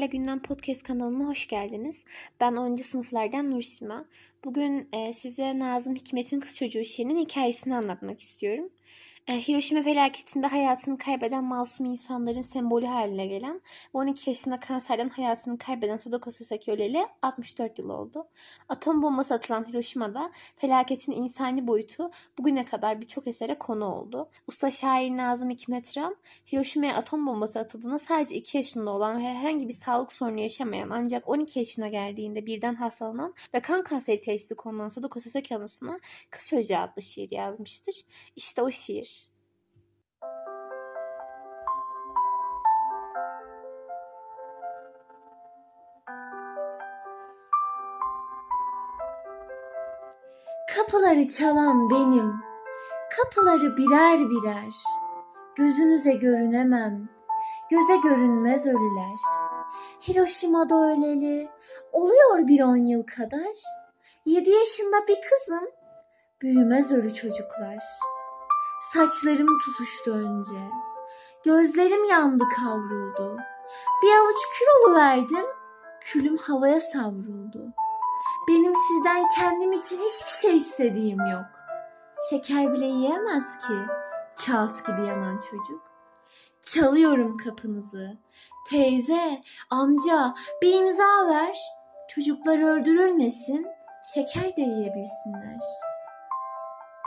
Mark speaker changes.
Speaker 1: Sırayla Gündem Podcast kanalına hoş geldiniz. Ben 10. sınıflardan Nursima. Bugün size Nazım Hikmet'in Kız Çocuğu şiirinin hikayesini anlatmak istiyorum. Hiroşima felaketinde hayatını kaybeden masum insanların sembolü haline gelen ve 12 yaşında kanserden hayatını kaybeden Sadako Sasaki öleli 64 yıl oldu. Atom bombası atılan Hiroşima'da felaketin insani boyutu bugüne kadar birçok esere konu oldu. Usta şair Nazım Hikmet Ram, Hiroşima'ya atom bombası atıldığında sadece 2 yaşında olan ve herhangi bir sağlık sorunu yaşamayan ancak 12 yaşına geldiğinde birden hastalanan ve kan kanseri teşhisi konulan Sadako Sasaki anısına Kız Çocuğu adlı şiir yazmıştır. İşte o şiir.
Speaker 2: Kapıları çalan benim, kapıları birer birer. Gözünüze görünemem, göze görünmez ölüler. Hiroşima'da öleli, oluyor bir 10 yıl kadar. 7 yaşında bir kızım, büyümez ölü çocuklar. Saçlarım tutuştu önce, gözlerim yandı kavruldu. Bir avuç kül oluverdim, külüm havaya savruldu. Benim sizden kendim için hiçbir şey istediğim yok. Şeker bile yiyemez ki kağıt gibi yanan çocuk. Çalıyorum kapınızı. Teyze, amca bir imza ver. Çocuklar öldürülmesin, şeker de yiyebilsinler.